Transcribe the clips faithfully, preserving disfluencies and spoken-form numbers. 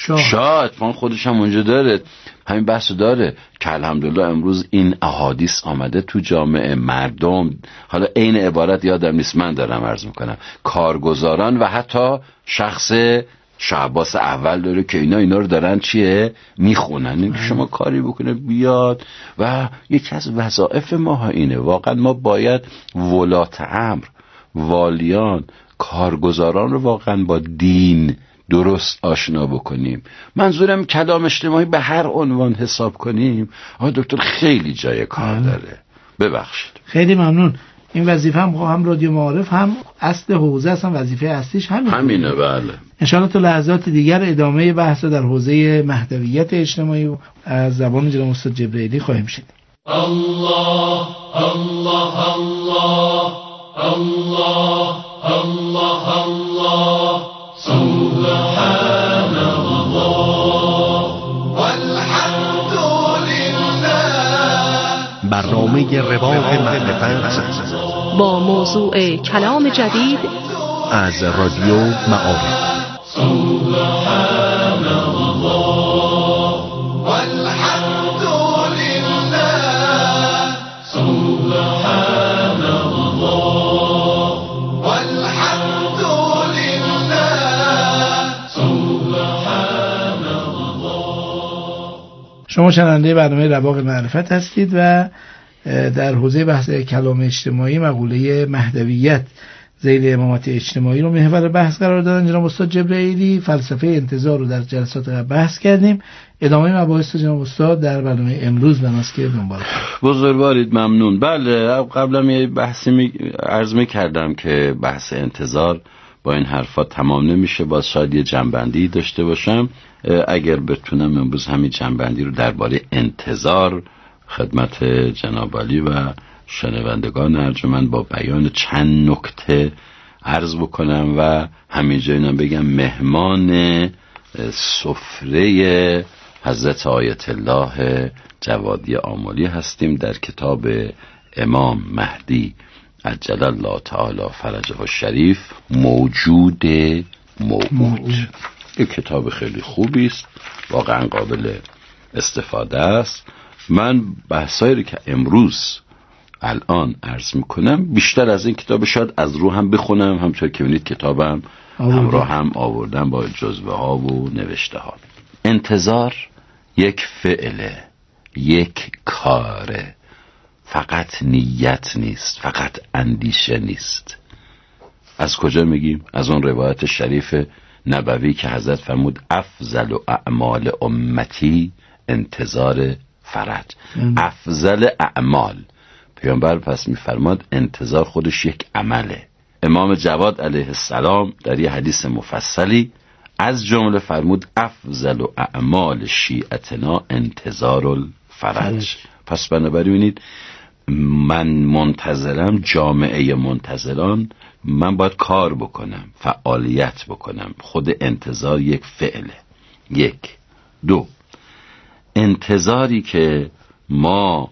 شاه شاه اتفاقا خودش هم اونجا داره، همین بحث داره که الحمدلله امروز این احادیث آمده تو جامعه مردم. حالا عین عبارت یادم نیست، من دارم عرض میکنم، کارگزاران و حتی شخص شاه عباس اول داره که اینا اینا رو دارن چیه میخونن، این شما کاری بکنه بیاد. و یکی از وظایف ما اینه، واقعا ما باید ولات امر، والیان، کارگزاران رو واقعا با دین درست آشنا بکنیم. منظورم کلام اجتماعی به هر عنوان حساب کنیم آقای دکتر خیلی جای کار داره. ببخشید. خیلی ممنون. این وظیفه هم هم رادیو معارف هم اصل حوزه است، هم وظیفه اصلیش همین همینه. بله ان شاء الله تو لحظات دیگر ادامه بحث در حوزه مهدویت اجتماعی از زبان جناب استاد جبرائیلی خواهیم شنید. الله الله الله الله الله الله سبحان الله والحمد لله. برنامه رواق معرفت با موضوع کلام جدید از رادیو معارف. سبحان الله والحمد لله. سبحان الله والحمد لله. سبحان الله. شما شنونده برنامه رواق معرفت هستید و در حوزه بحث کلام اجتماعی مقوله مهدویت ذیل امامت اجتماعی رو محور بحث قرار دادن جناب استاد جبرائیلی. فلسفه انتظار رو در جلسات قبل بحث کردیم. ادامه مباحث جناب استاد در برنامه امروز بناست که دنبال کنیم. بزرگوارید، ممنون. بله قبلا یه بحثی می عرض می‌کردم که بحث انتظار با این حرفا تمام نمیشه، باز شاید یه جنبندی داشته باشم. اگر بتونم امروز همین جنبندی رو درباره انتظار خدمت جناب عالی و شنوندگان ارجمند با بیان چند نکته عرض بکنم و همینجا اینم بگم مهمان سفره حضرت آیت الله جوادی آملی هستیم در کتاب امام مهدی عجل الله تعالی فرجه الشریف، موجود موعود. یک کتاب خیلی خوبی است، واقعا قابل استفاده است. من بحثایی رو که امروز الان عرض میکنم بیشتر از این کتاب شاید از رو هم بخونم، همچون که ببینید کتابم همراه هم آوردم با جزوه ها و نوشته ها. انتظار یک فعله، یک کاره، فقط نیت نیست، فقط اندیشه نیست. از کجا میگیم؟ از اون روایت شریف نبوی که حضرت فرمود افضل و اعمال امتی انتظار فرج. افضل اعمال، پیامبر پس میفرماد انتظار خودش یک عمله. امام جواد علیه السلام در یه حدیث مفصلی از جمله فرمود افضل و اعمال شیعتنا انتظار الفرج. پس بنابراین من منتظرم، جامعه منتظران، من باید کار بکنم، فعالیت بکنم. خود انتظار یک فعله. یک. دو، انتظاری که ما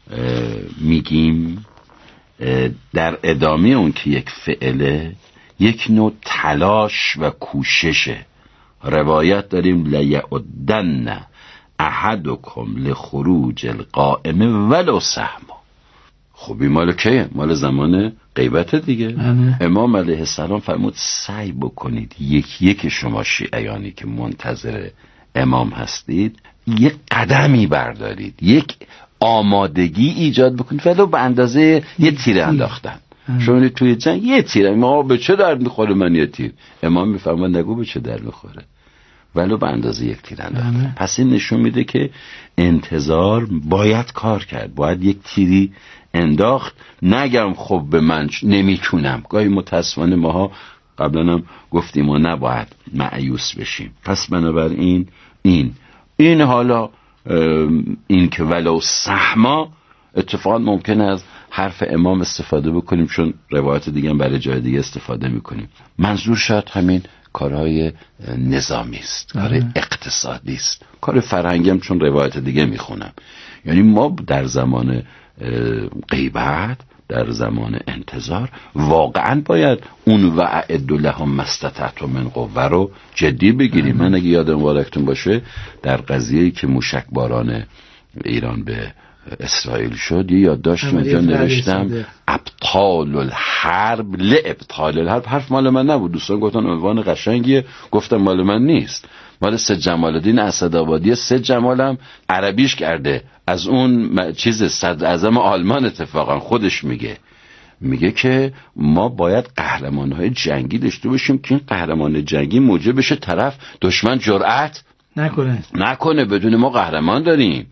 میگیم در ادامه اون که یک فعله، یک نوع تلاش و کوششه. روایت داریم لیعدن احدکم لخروج القائم ولو سهما. خب این مال کیه؟ مال زمان غیبت دیگه. امام علیه السلام فرمود سعی بکنید یک یک شما شیعیانی که منتظر امام هستید یک قدمی بردارید، یک آمادگی ایجاد بکنید، ولو به اندازه یه تیر انداختن. شما توی جنگ یه تیر، ما به چه درد میخوره من یه تیر؟ امام میفرماد نگو به چه درد میخوره، ولو به اندازه یک تیر انداختن. پس این نشون میده که انتظار باید کار کرد، باید یک تیری انداخت. نگم خب به من نمیتونم، گاهی متاسفانه ماها قبلا هم گفتیم ما نباید مایوس بشیم. پس بنابراین این این حالا این که ولو سهما، اتفاقا ممکنه از حرف امام استفاده بکنیم چون روایت دیگه هم برای جای دیگه استفاده میکنیم. منظور شاید همین کارهای نظامی است، کار اقتصادی است، کار فرهنگی هم چون روایت دیگه میخونم. یعنی ما در زمان غیبت در زمان انتظار واقعا باید اون وعد لهم ما استطعتم من قوه رو جدی بگیریم. من اگه یادم مبارکتون باشه در قضیه‌ای که موشکباران ایران به اسرائیل شد یه یادداشت اونجا نوشتم ابطال الحرب لابطال الحرب. حرف مال من نبود، دوستان گفتن عنوان قشنگیه، گفتم مال من نیست، مال سید جمال الدین اسدآبادی. سید جمالم عربیش کرده از اون چیز صدر اعظم آلمان، اتفاقا خودش میگه میگه که ما باید قهرمانهای جنگی داشته باشیم که این قهرمان جنگی موجب بشه طرف دشمن جرأت نکنه نکنه بدون ما قهرمان داریم.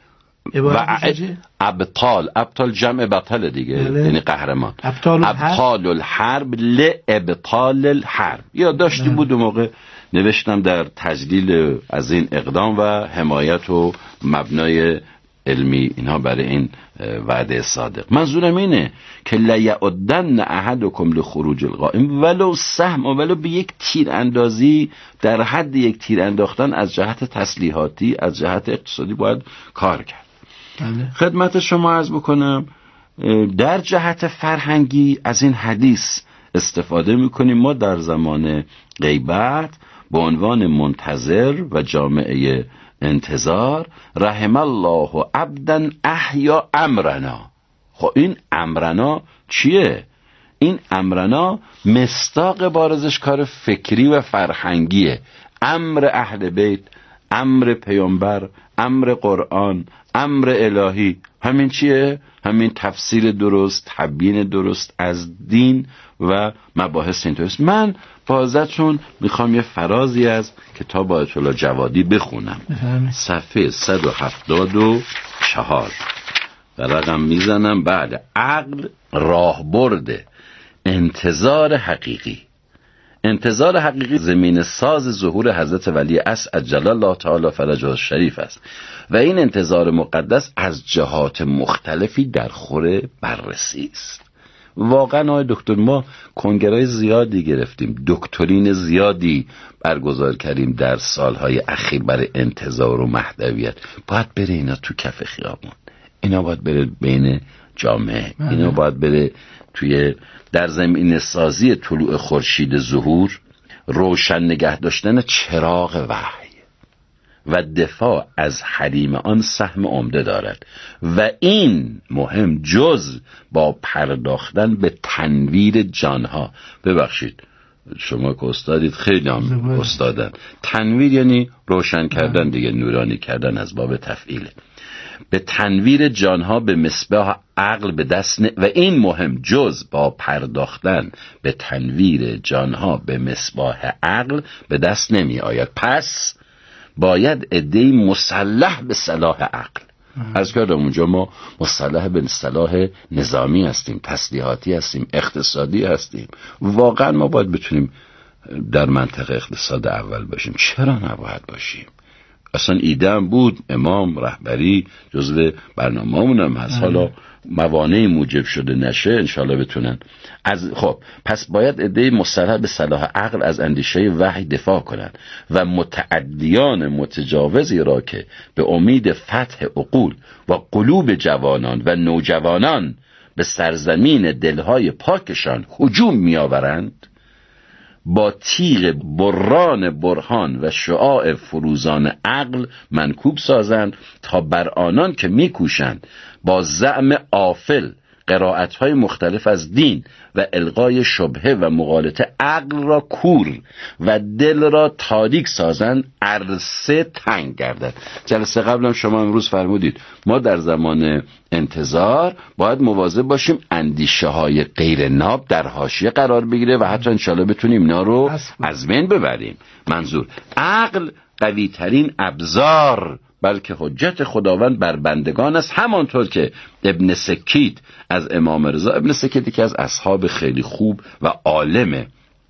و ابطال ابطال جمع بطل دیگه، یعنی قهرمان. ابطال, ابطال الحرب لابطال الحرب. یا داشتی بود و موقع نوشتم در تجلیل از این اقدام و حمایت و مبنای علمی اینها برای این وعده صادق. منظورم اینه که لیعدن احدکم لخروج القائم ولو سهم، ولو به یک تیر اندازی، در حد یک تیر انداختن از جهت تسلیحاتی، از جهت اقتصادی باید کار کرد. خدمت شما عرض بکنم در جهت فرهنگی از این حدیث استفاده میکنیم. ما در زمان غیبت به عنوان منتظر و جامعه انتظار رحم الله عبدا احیا امرنا. خب این امرنا چیه؟ این امرنا مصداق بارزش کار فکری و فرهنگیه. امر اهل بیت، امر پیامبر، امر قرآن، امر الهی، همین چیه؟ همین تفسیر درست، تبیین درست از دین و مباحث اینطوریست. من بازتون میخوام یه فرازی از کتاب آیت الله جوادی بخونم، صفحه صد و هفتاد و چهار و رقم میزنم. بعد عقل راه برده انتظار حقیقی. انتظار حقیقی زمین ساز ظهور حضرت ولی عصر عجل الله تعالی فرجه الشریف است و این انتظار مقدس از جهات مختلفی در خور بررسی است. واقعا آقای دکتر ما کنگرهای زیادی گرفتیم، دکترین زیادی برگزار کردیم در سالهای اخیر برای انتظار و مهدویت. باید بره اینا تو کف خیابون، اینا باید بره بین جامعه، اینا باید بره توی در زمین سازی طلوع خورشید ظهور، روشن نگه داشتن چراغ وحی و دفاع از حریم آن سهم عمده دارد و این مهم جز با پرداختن به تنویر جانها. ببخشید شما که استادید خیلی هم استادن. تنویر یعنی روشن کردن دیگه، نورانی کردن از باب تفعیله. به تنویر جانها به مصباح عقل به دست ن... و این مهم جز با پرداختن به تنویر جانها به مصباح عقل به دست نمی آید. پس باید عده‌ای مسلح به صلاح عقل. از کردم اونجا ما مسلح به صلاح نظامی هستیم، تسلیحاتی هستیم، اقتصادی هستیم. واقعا ما باید بتونیم در منطقه اقتصاد اول باشیم. چرا نباید باشیم؟ اصلا ایده‌ام بود، امام رهبری جزو برنامه‌مون هم هست. حالا موانعی موجب شده نشه، انشالله بتونن از خب پس باید عده‌ای مسلح به صلاح عقل از اندیشه وحی دفاع کنند و متعدیان متجاوزی را که به امید فتح عقول و قلوب جوانان و نوجوانان به سرزمین دلهای پاکشان هجوم می‌آورند با تیغ بران برهان و شعاع فروزان عقل منکوب سازند تا بر آنان که میکوشند با زعم آفل قرائت‌های مختلف از دین و القای شبهه و مغالطه عقل را کور و دل را تاریک سازند عرصه تنگ گردد. جلسه قبلم شما امروز فرمودید ما در زمان انتظار باید مواظب باشیم اندیشه های غیر ناب در حاشیه قرار بگیره و حتی انشالله بتونیم اینا رو از بین ببریم. منظور عقل قوی ترین ابزار بلکه حجت خداوند بر بندگان است، همانطور که ابن سکیت از امام رضا، ابن سکیت که از اصحاب خیلی خوب و عالم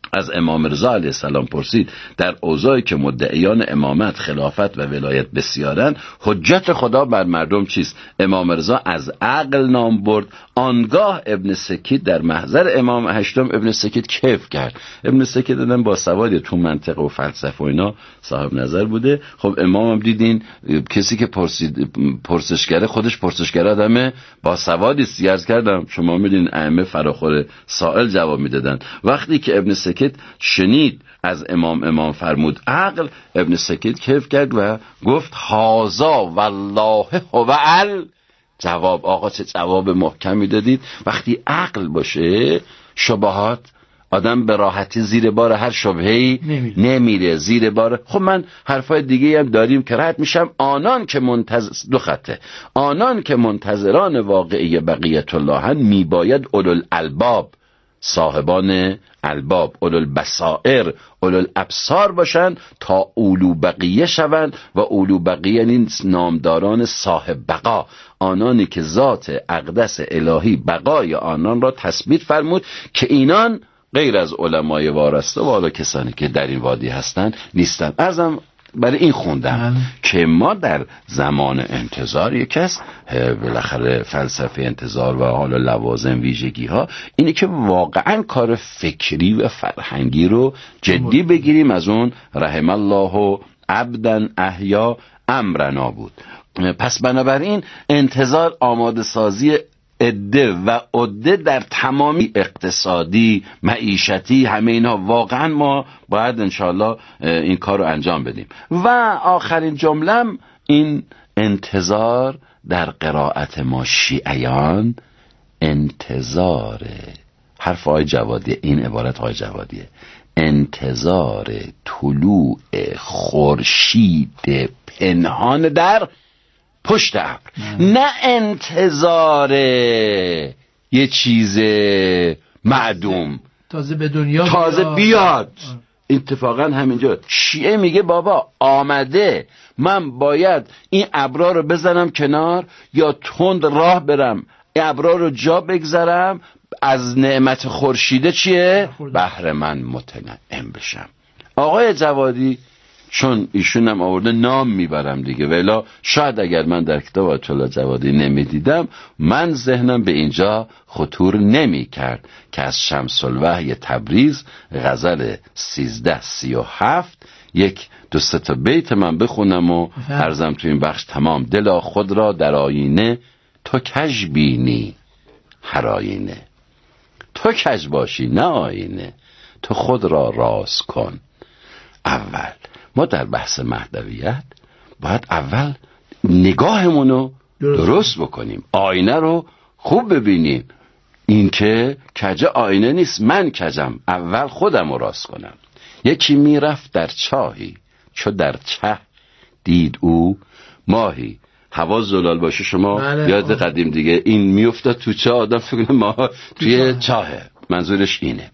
از امام رضا علیه السلام پرسید در اوضاعی که مدعیان امامت، خلافت و ولایت بسیارن، حجت خدا بر مردم چیست؟ امام رضا از عقل نام برد. آنگاه ابن سکیت در محضر امام هشتم ابن سکیت کیف کرد. ابن سکیت دادن با سوادی تو منطق و فلسفه و اینا صاحب نظر بوده. خب امام هم دیدین کسی که پرسید پرسشگره خودش پرسشگر آدمه با سوادی سیارز کردم. شما میدین ائمه فراخور سائل جواب میدادن. وقتی که ابن سکیت شنید از امام امام فرمود عقل، ابن سکیت کیف کرد و گفت هازا والله هو ال جواب. آقا چه جواب محکمی دادید. وقتی عقل باشه شبهات آدم به راحتی زیر بار هر شبهه‌ای نمیره. نمیره زیر بار. خب من حرفای دیگه هم داریم که رد میشم. آنان که منتظر دو خطه آنان که منتظران واقعی بقیت الله هن میباید اولو الالباب، صاحبان الباب، اولو البصائر، اولو الابصار باشن تا اولو بقیه شوند. و اولو بقیه این نامداران صاحب بقا، آنانی که ذات اقدس الهی بقای آنان را تثبیت فرمود که اینان غیر از علمای وارسته و حالا کسانی که در این وادی هستند نیستند. ارزم برای این خوندم من. که ما در زمان انتظار یک کس بالاخره فلسفه انتظار و حالا لوازم ویژگی ها اینه که واقعا کار فکری و فرهنگی رو جدی بگیریم. از اون رحم الله عبدا احیا امرنا بود. پس بنابراین انتظار آماده سازی عده و عده در تمامی اقتصادی، معیشتی، همه اینا واقعا ما باید انشاءالله این کار رو انجام بدیم. و آخرین جملم این انتظار در قرائت ما شیعیان انتظار حرف آقای جوادی، این عبارت آقای جوادیه، انتظار طلوع خورشید پنهان در پشت ابر، نه انتظار یه چیز معدوم تازه به دنیا تازه بیاد, بیاد. اتفاقا همینجا شیعه میگه بابا آمده، من باید این ابرا رو بزنم کنار یا تند راه برم این ابرا رو جا بگذارم از نعمت خورشیده چیه؟ بهره من متنعم بشم. آقای جوادی چون ایشون هم آورده نام میبرم دیگه، ولی شاید اگر من در کتاب آیت الله جوادی نمیدیدم من ذهنم به اینجا خطور نمی کرد که از شمس الوحی تبریز غزل سیزده سی و هفت یک دو سه تا بیت من بخونم و عرضم تو این بخش تمام. دلا خود را در آینه تو کج بینی هر آینه، تو کج باشی نه آینه، تو خود را راست کن. اول ما در بحث مهدویت باید اول نگاهمونو درست بکنیم، آینه رو خوب ببینیم. این که کجه آینه نیست، من کجم، اول خودم رو راست کنم. یکی میرفت در چاهی چو در چه دید او ماهی. هوا زلال باشه شما بله. یاد قدیم دیگه این میافتاد تو چاه، آدم فکر کنه ما توی چاهه، منظورش اینه.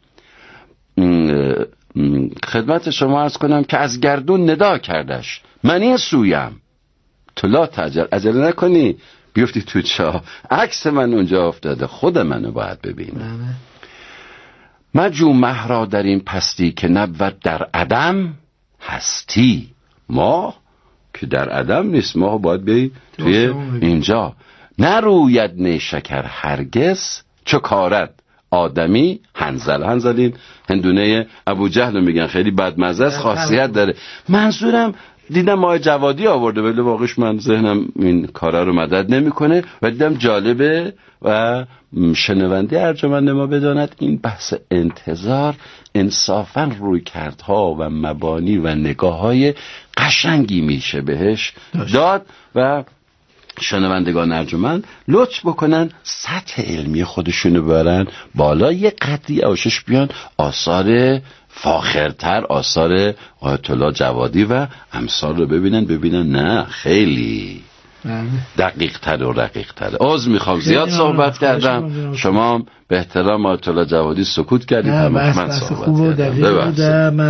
خدمت شما عرض کنم که از گردون ندا کردش من این سویم، تو لا تعجل، عجله نکنی بیفتی تو چاه. عکس من اونجا افتاده، خود منو باید ببینم. مجو مهرا در این پستی که نبود در عدم هستی. ما که در عدم نیست، ما باید بی توی اینجا. نروید نیشکر هرگز چو کارد آدمی هنزل. هنزل این هندونه ابو جهل میگن، خیلی بدمزه است، خاصیت داره. منظورم دیدم ما جوادی آورده ولی واقعش من ذهنم این کارا رو مدد نمیکنه و دیدم جالبه و شنونده ارجمند ما بداند این بحث انتظار انصافا روی کردها و مبانی و نگاه‌های قشنگی میشه بهش داد و شنوندگان ارجمند لطف بکنن سطح علمی خودشونو برن بالا، یه قدری اوشش بیان آثار فاخرتر، آثار آیت الله جوادی و امثال رو ببینن ببینن نه خیلی دقیق تر و رقیق تر. عذر میخوام زیاد صحبت کردم، شما به احترام آیت الله جوادی سکوت کردید، من صحبت کردم. من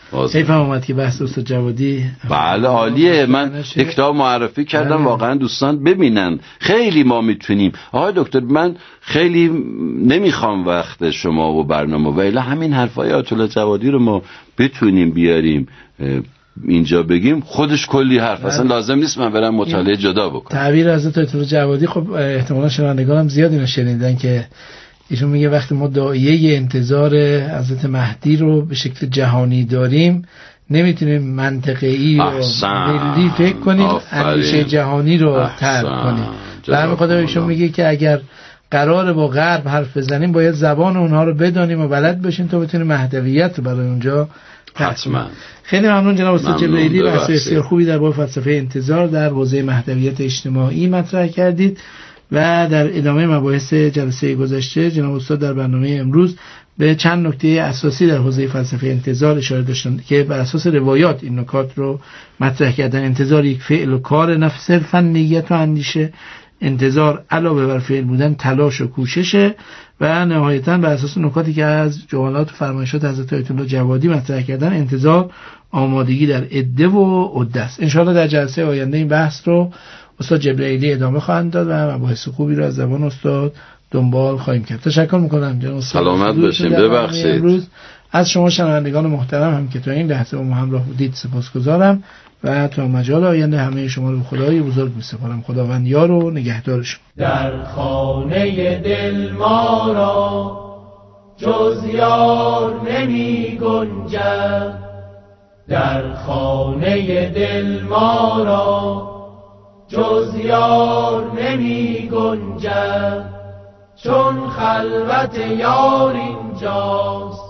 حیف اومد که بحث استاد جوادی بله عالیه. من یک کتاب معرفی کردم بله. واقعا دوستان ببینن، خیلی ما میتونیم. آقای دکتر من خیلی نمیخوام وقت شما و برنامه و الا همین حرفای آیت الله جوادی رو ما بتونیم بیاریم اینجا بگیم، خودش کلی حرف، اصلا لازم نیست من برم مطالعه جدا بکنم. تعبیر حضرت آیت الله جوادی خب احتمالاً شنوندگانم زیاد اینو شنیدن که ایشون میگه وقتی ما داعیه انتظار حضرت مهدی رو به شکل جهانی داریم نمیتونیم منطقه‌ای و ملی فکر کنیم، اندیشه جهانی رو ترک کنیم. و همین خاطر ایشون میگه که اگر قراره با غرب حرف بزنیم باید زبان اونها رو بدانیم و بلد بشیم تا بتونیم مهدویت رو برای اونجا حتما. خیلی ممنون جناب استاد جبرائیلی، بحث بسیار خوبی در باب فلسفه انتظار در حوزه مهدویت اجتماعی مطرح کردید و در ادامه مباحث جلسه گذشته جناب استاد در برنامه امروز به چند نکته اساسی در حوزه فلسفه انتظار اشاره داشتند که بر اساس روایات این نکات رو مطرح کردن. انتظار یک فعل و کار، نه صرفاً نیت و اندیشه. انتظار علاوه بر فعل بودن تلاش و کوششه. و نهایتاً بر اساس نکاتی که از جملات و فرمایشات حضرت آیت الله جوادی مطرح کردن، انتظار آمادگی در عده و عده است. ان شاءالله در جلسه آینده این بحث رو استاد جبرائیلی ادامه خواهند داد و مباحث خوبی رو از زبان استاد دنبال خواهیم کرد. تشکر میکنم جناب استاد. سلامت باشین. ببخشید امروز از شما شنوندگان محترم هم که تا این لحظه با ما همراه بودید سپاسگزارم و تا مجال آینده همه شما رو به خدای بزرگ میسپارم. خداوند یار و نگهدارشون. در خانه دل ما را جز یار نمی گنجد، در خانه دل ما را جز یار نمی گنجد، چون خلوت یار اینجاست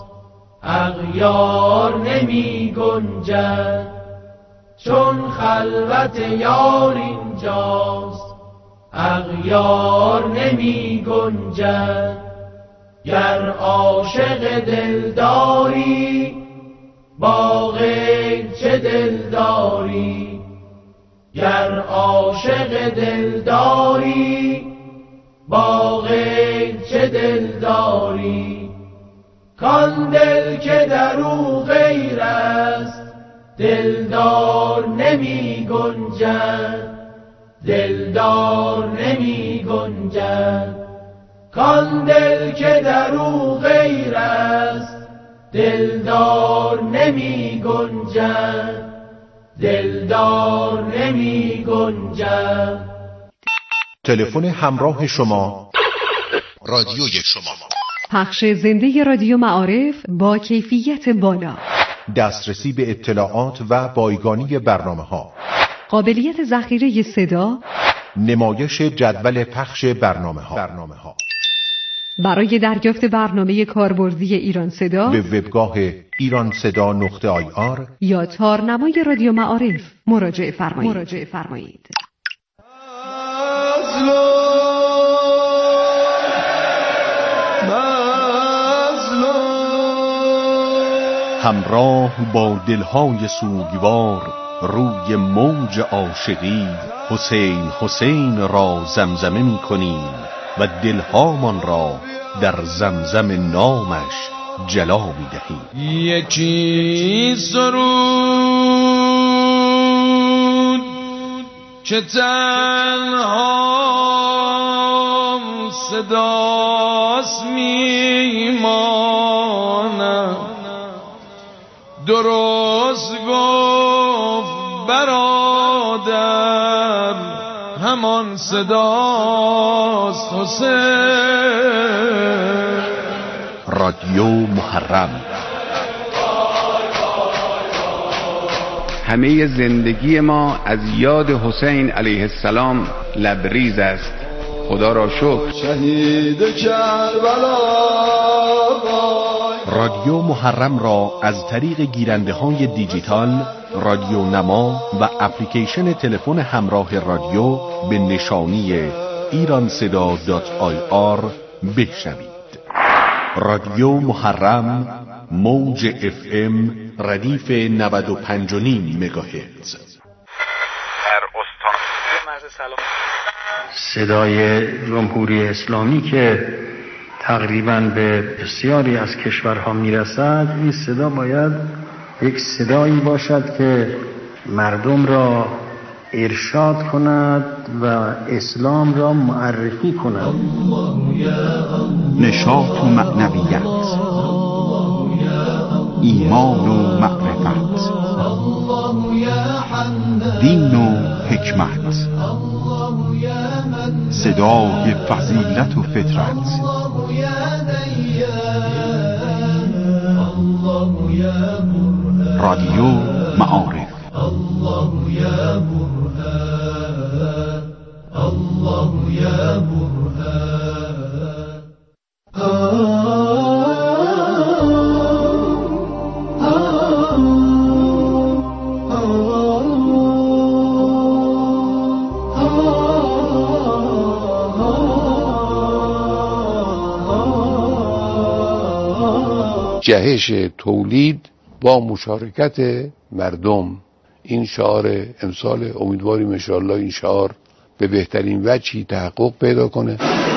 اغیار نمی گنجد، چون خلوت یار اینجاست اغیار نمی گنجد. گر عاشق دلداری با غیر چه دلداری، گر عاشق دلداری با غیر چه دلداری، کان دل که در او غیر است دلدار نمی گنجد، دلدار نمی گنجد، کان دل که در او غیر است دلدار نمی گنجد، دلدار نمی گنجد. تلفن همراه شما، رادیوی شما، پخش زنده رادیو معارف با کیفیت بالا، دسترسی به اطلاعات و بایگانی برنامه ها، قابلیت ذخیره صدا، نمایش جدول پخش برنامه ها. برنامه ها برای دریافت برنامه کاربردی ایران صدا به وبگاه ایران صدا نقطه آی آر یا تارنمای رادیو معارف مراجعه فرمایید. مراجعه فرمایید. همراه با دلهای سوگوار روی موج عاشقی حسین حسین را زمزمه می کنیم و دلهامان را در زمزم نامش جلا می دهیم. یکی سرود که تنها صداست میماند، درست گفت برادر همان صداست حسین. رادیو محرم. همه زندگی ما از یاد حسین علیه السلام لبریز است. خدا را شکر. شهید کربلا. رادیو محرم را از طریق گیرنده های دیجیتال، رادیو نما و اپلیکیشن تلفن همراه رادیو به نشانی ایران صدا دات آی آر بشنوید. رادیو محرم، موج اف ام ردیف نود و پنج و نیم مگاهرتز. در استان مرز سلام صدای جمهوری اسلامی که تقریباً به بسیاری از کشورها میرسد، این صدا باید یک صدایی باشد که مردم را ارشاد کند و اسلام را معرفی کند. نشاط و معنویت، ایمان و معرفت، دین و حکمت، صدای فضیلت و فطرت، رادیو معارف. الله یا برهان، الله یا برهان. جهش تولید با مشارکت مردم، این شعار امسال امیدواریم انشاءالله این شعار به بهترین وجهی تحقق پیدا کنه.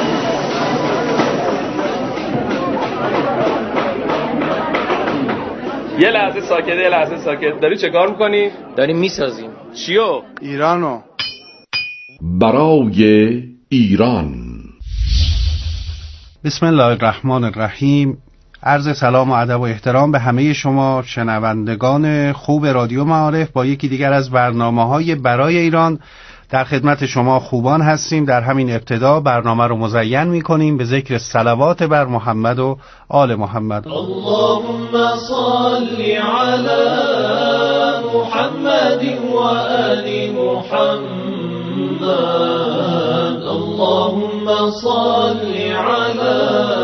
یه لحظه ساکت، یه لحظه ساکت. داری چه کار میکنی؟ داریم میسازیم. چیو؟ ایرانو. برای ایران. بسم الله الرحمن الرحیم. عرض سلام و ادب و احترام به همه شما شنوندگان خوب رادیو معارف با یکی دیگر از برنامه‌های برای ایران. در خدمت شما خوبان هستیم. در همین ابتدا برنامه رو مزین می‌کنیم به ذکر صلوات بر محمد و آل محمد. اللهم صل علی محمد و آل محمد. اللهم صل علی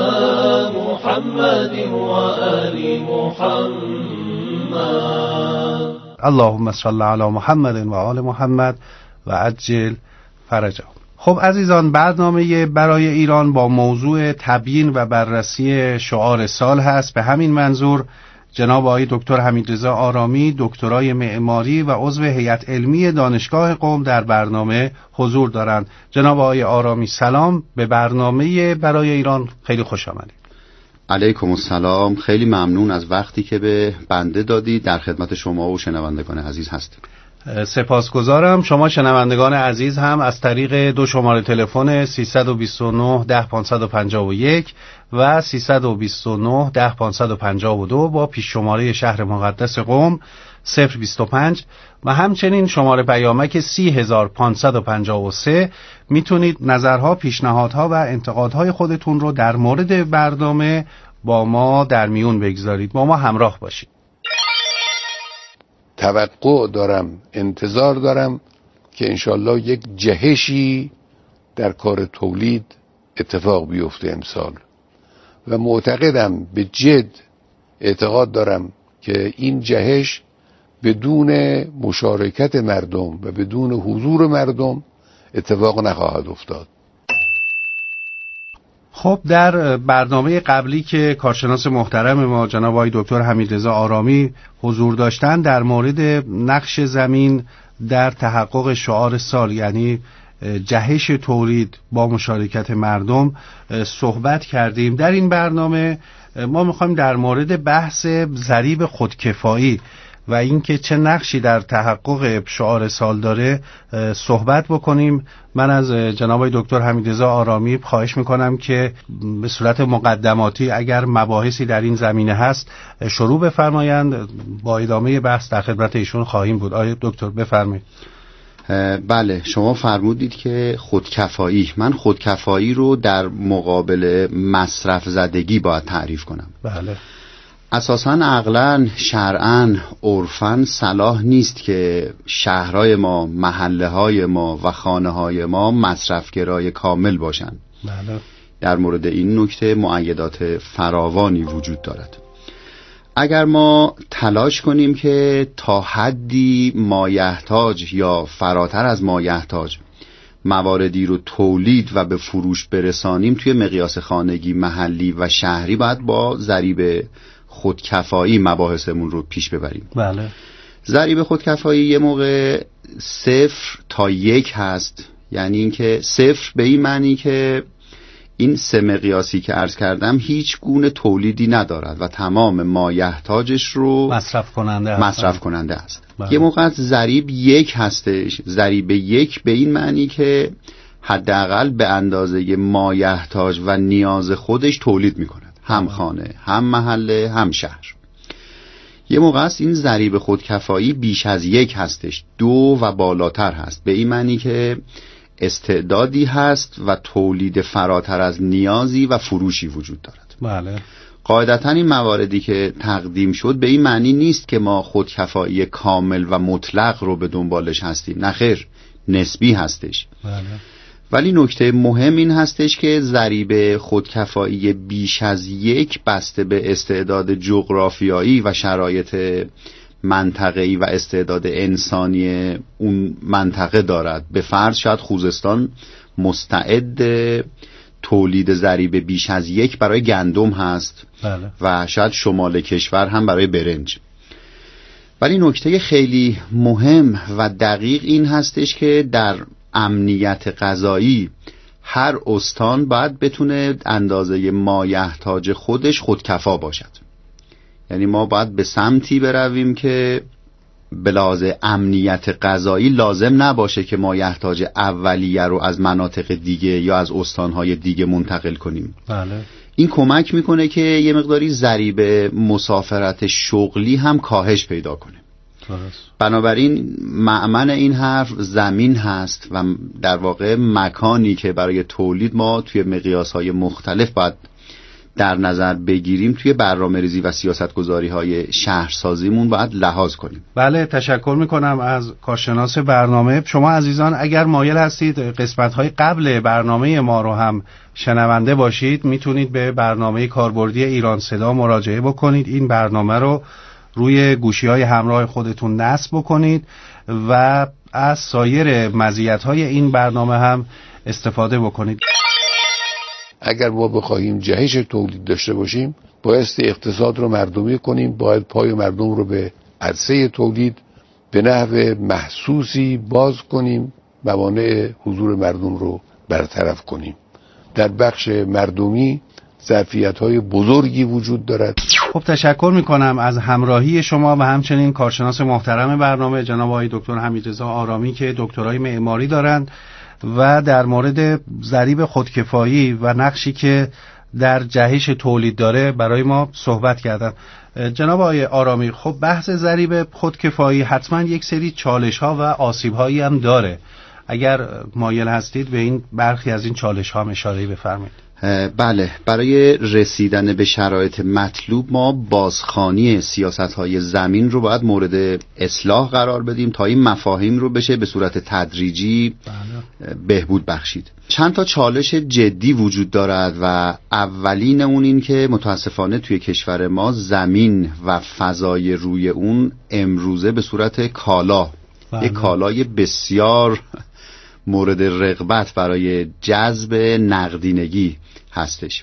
محمد و آل محمد. اللهم صل علی محمد و آل محمد و عجل فرجه. خب عزیزان، برنامه برای ایران با موضوع تبیین و بررسی شعار سال هست. به همین منظور جناب آقای دکتر حمیدرضا آرامی، دکترای معماری و عضو هیئت علمی دانشگاه قم در برنامه حضور دارند. جناب آقای آرامی سلام، به برنامه برای ایران خیلی خوش آمدید. علیکم السلام، خیلی ممنون از وقتی که به بنده دادید. در خدمت شما و شنوندگان عزیز هستم. سپاسگزارم. شما شنوندگان عزیز هم از طریق دو شماره تلفن سیصد و بیست و نه ده پانصد و پنجاه و یک و سیصد و بیست و نه ده پانصد و پنجاه و دو با پیش شماره شهر مقدس قم صفر بیست و پنج و همچنین شماره پیامک سی هزار پانصد و پنجاه و سه میتونید نظرها، پیشنهادها و انتقادهای خودتون رو در مورد برنامه با ما در میون بگذارید. با ما همراه باشید. توقع دارم، انتظار دارم که انشالله یک جهشی در کار تولید اتفاق بیفته امسال و معتقدم، به جد اعتقاد دارم که این جهش بدون مشارکت مردم و بدون حضور مردم اتفاق نخواهد افتاد. خب در برنامه قبلی که کارشناس محترم ما جناب آقای دکتر حمیدرضا آرامی حضور داشتن در مورد نقش زمین در تحقق شعار سال، یعنی جهش تولید با مشارکت مردم، صحبت کردیم. در این برنامه ما میخوایم در مورد بحث ضریب خودکفایی و اینکه چه نقشی در تحقق شعار سال داره صحبت بکنیم. من از جناب دکتر حمیدرضا آرامی خواهش میکنم که به صورت مقدماتی اگر مباحثی در این زمینه هست شروع بفرمایند. با ادامه بحث در خدمت ایشون خواهیم بود. آقای دکتر بفرمایید. بله، شما فرمودید که خودکفایی. من خودکفایی رو در مقابل مصرف زدگی باید تعریف کنم. بله. اساساً عقلاً، شرعاً، عرفاً صلاح نیست که شهرهای ما، محله‌های ما و خانه‌های ما مصرفگرای کامل باشند. بله. در مورد این نکته مؤیدات فراوانی وجود دارد. اگر ما تلاش کنیم که تا حدی مایحتاج یا فراتر از مایحتاج مواردی رو تولید و به فروش برسانیم توی مقیاس خانگی، محلی و شهری، باید با ضریب خودکفایی مباحثمون رو پیش ببریم. بله. ضریب خودکفایی یه موقع صفر تا یک هست، یعنی اینکه صفر به این معنی که این سه مقیاسی که عرض کردم هیچ گونه تولیدی ندارد و تمام مایحتاجش رو مصرف کننده مصرف کننده است. یه موقع ضریب یک هستش، ضریب یک به این معنی که حداقل به اندازه مایحتاج و نیاز خودش تولید میکند، هم خانه، هم محله، هم شهر. یه موقع است این ضریب خودکفایی بیش از یک هستش، دو و بالاتر هست، به این معنی که استعدادی هست و تولید فراتر از نیازی و فروشی وجود دارد. بله. قاعدتاً این مواردی که تقدیم شد به این معنی نیست که ما خودکفایی کامل و مطلق رو به دنبالش هستیم، نخیر، نسبی هستش. بله. ولی نکته مهم این هستش که ضریب خودکفایی بیش از یک بسته به استعداد جغرافیایی و شرایط منطقه‌ای و استعداد انسانی اون منطقه دارد. به فرض شاید خوزستان مستعد تولید ضریب بیش از یک برای گندم هست. بله. و شاید شمال کشور هم برای برنج. ولی نکته خیلی مهم و دقیق این هستش که در امنیت غذایی هر استان باید بتونه اندازه مایحتاج خودش خودکفا باشد. یعنی ما باید به سمتی برویم که به لحاظ امنیت غذایی لازم نباشه که مایحتاج اولیه رو از مناطق دیگه یا از استانهای دیگه منتقل کنیم. بله. این کمک میکنه که یه مقداری ضریب مسافرت شغلی هم کاهش پیدا کنه. درست. بنابراین مأمن این حرف زمین هست و در واقع مکانی که برای تولید ما توی مقیاس‌های مختلف باید در نظر بگیریم توی برنامه‌ریزی و سیاست‌گذاری‌های شهرسازیمون باید لحاظ کنیم. بله، تشکر میکنم از کارشناس برنامه. شما عزیزان اگر مایل هستید قسمت‌های قبل برنامه ما رو هم شنونده باشید، میتونید به برنامه کاربردی ایران صدا مراجعه بکنید. این برنامه رو روی گوشی‌های همراه خودتون نصب بکنید و از سایر مزیت‌های این برنامه هم استفاده بکنید. اگر ما بخواهیم جهش تولید داشته باشیم، بایستی اقتصاد رو مردمی کنیم، باید پای مردم رو به عرصه تولید به نحو محسوسی باز کنیم، موانع حضور مردم رو برطرف کنیم. در بخش مردمی ظرفیت‌های بزرگی وجود دارد. خب تشکر میکنم از همراهی شما و همچنین کارشناس محترم برنامه جناب آقای دکتر حمیدرضا آرامی که دکترای معماری دارند و در مورد ضریب خودکفایی و نقشی که در جهش تولید داره برای ما صحبت کردن. جناب آقای آرامی، خب بحث ضریب خودکفایی حتما یک سری چالش ها و آسیب هایی هم داره. اگر مایل هستید به این برخی از این چالش ها هم اشاره بفرمایید. بله، برای رسیدن به شرایط مطلوب ما بازخوانی سیاست‌های زمین رو باید مورد اصلاح قرار بدیم تا این مفاهیم رو بشه به صورت تدریجی بله. بهبود بخشید. چند تا چالش جدی وجود دارد و اولین اون این که متاسفانه توی کشور ما زمین و فضای روی اون امروزه به صورت کالا بله. یک کالای بسیار مورد رغبت برای جذب نقدینگی هستش.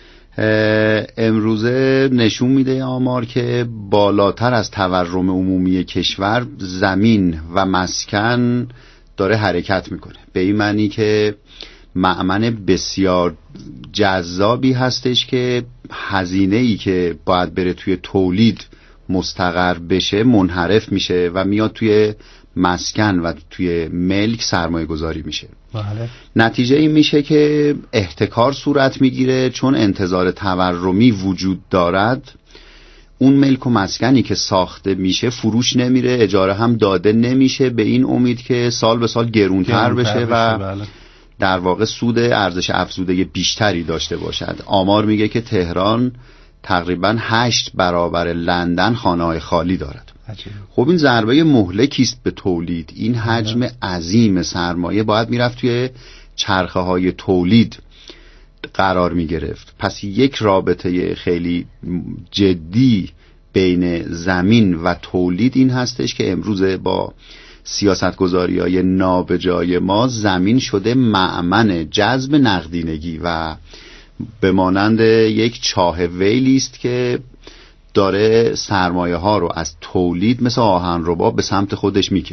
امروزه نشون میده آمار که بالاتر از تورم عمومی کشور زمین و مسکن داره حرکت میکنه، به این معنی که مأمن بسیار جذابی هستش که هزینه‌ای که باید بره توی تولید مستقر بشه منحرف میشه و میاد توی مسکن و توی ملک سرمایه گذاری میشه. بله. نتیجه این میشه که احتکار صورت میگیره، چون انتظار تورمی وجود دارد. اون ملک و مسکنی که ساخته میشه فروش نمیره، اجاره هم داده نمیشه، به این امید که سال به سال گرونتر بشه, بشه و بله. در واقع سود ارزش افزوده بیشتری داشته باشد. آمار میگه که تهران تقریبا هشت برابر لندن خانه‌های خالی دارد. خب این ضربه مهلکی است به تولید. این حجم عظیم سرمایه باید میرفت توی چرخه های تولید قرار می گرفت. پس یک رابطه خیلی جدی بین زمین و تولید این هستش که امروز با سیاستگذاری های نابجای ما زمین شده مأمن جذب نقدینگی و به مانند یک چاه ویلی است که داره سرمایه ها رو از تولید مثل آهن رباب به سمت خودش میکشه.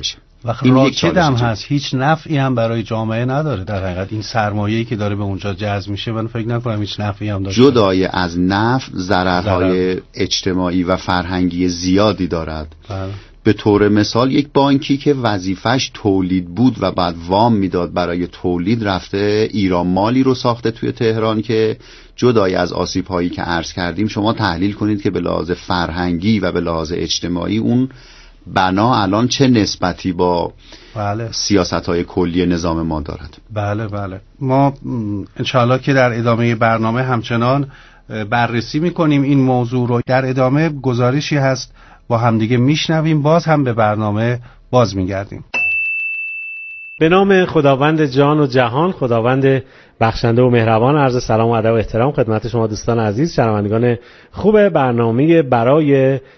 وقت راکد هم هست، هیچ نفعی هم برای جامعه نداره. در حقیقت این سرمایه‌ای که داره به اونجا جذب میشه من فکر نکنم هیچ نفعی هم داشته. جدای از نفع ضررهای ضرر. اجتماعی و فرهنگی زیادی دارد. بله. به طور مثال یک بانکی که وظیفش تولید بود و بعد وام میداد برای تولید، رفته ایران مالی رو ساخته توی تهران که جدای از آسیب هایی که عرض کردیم شما تحلیل کنید که به لحاظ فرهنگی و به لحاظ اجتماعی اون بنا الان چه نسبتی با بله. سیاست های کلی نظام ما دارد. بله بله. ما انشاءالله که در ادامه برنامه همچنان بررسی میکنیم این موضوع رو. در ادامه گزارشی هست با همدیگه میشنویم، باز هم به برنامه باز میگردیم. به نام خداوند جان و جهان، خداوند بخشنده و مهربان، عرض سلام و ادب و احترام خدمت شما دوستان عزیز، شنوندگان خوب برنامه برای